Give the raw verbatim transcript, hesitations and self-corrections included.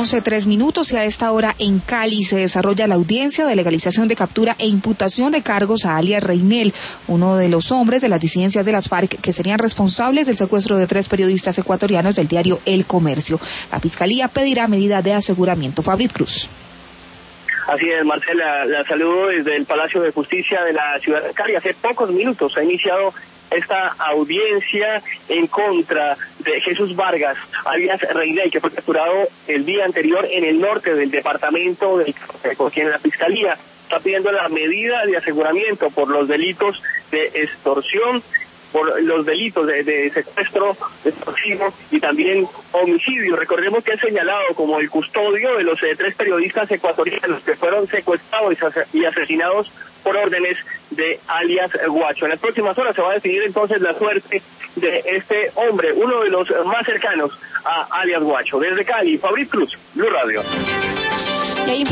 once, tres minutos, y a esta hora en Cali se desarrolla la audiencia de legalización de captura e imputación de cargos a alias Reinel, uno de los hombres de las disidencias de las FARC que serían responsables del secuestro de tres periodistas ecuatorianos del diario El Comercio. La Fiscalía pedirá medida de aseguramiento. Fabrit Cruz. Así es, Marcela, la saludo desde el Palacio de Justicia de la ciudad de Cali. Hace pocos minutos se ha iniciado esta audiencia en contra de Jesús Vargas, alias Reinel, que fue capturado el día anterior en el norte del departamento del por quien la Fiscalía está pidiendo la medida de aseguramiento por los delitos de extorsión, por los delitos de, de secuestro, de extorsión y también homicidio. Recordemos que es señalado como el custodio de los eh, tres periodistas ecuatorianos que fueron secuestrados y asesinados por órdenes de alias Guacho. En las próximas horas se va a decidir entonces la suerte de este hombre, uno de los más cercanos a alias Guacho. Desde Cali, Fabrit Cruz, Blue Radio.